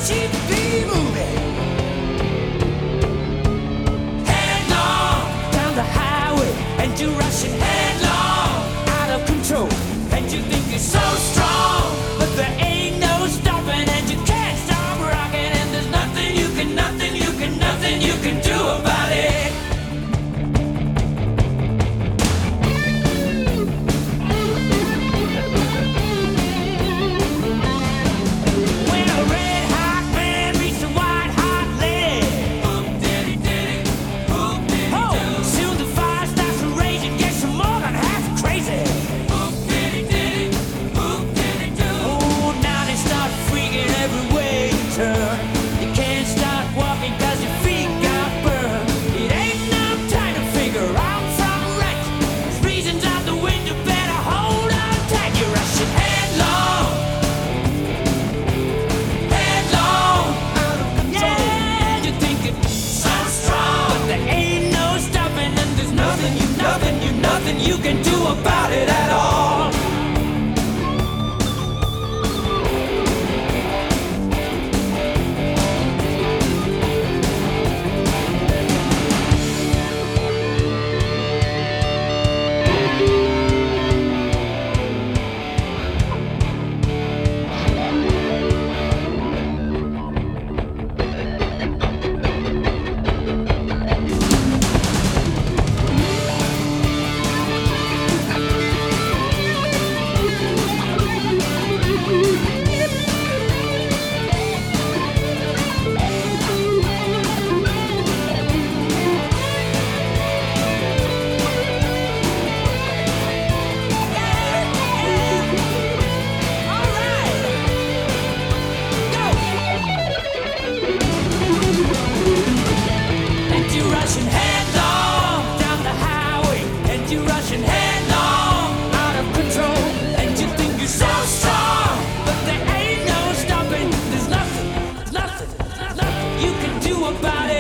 she'd be moving headlong down the highway, and you're rushing headlong out of control, and you think you're so strong, but there ain't no stopping, and you can't stop rocking, and there's nothing you can, nothing you can do about it. Nothing you can do about it at all. Rushing headlong down the highway, and you're rushing headlong out of control, and you think you're so strong, but there ain't no stopping. There's nothing you can do about it.